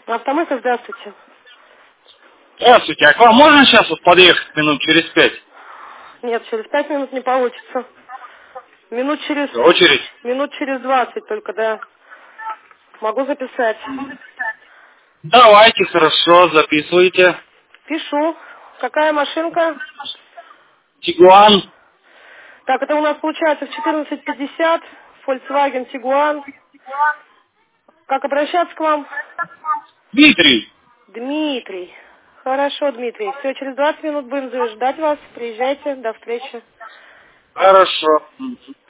Автомойка, здравствуйте. Здравствуйте, а к вам можно сейчас вот подъехать минут через 5? Нет, через 5 минут не получится. Минут Очередь? через 20 только, да. Могу записать. Давайте, хорошо, записывайте. Пишу. Какая машинка? Тигуан. Так, это у нас получается в 14:50. Volkswagen Tiguan. Как обращаться к вам? Дмитрий. Дмитрий. Хорошо, Дмитрий. Все, через 20 минут будем ждать вас. Приезжайте. До встречи. Хорошо.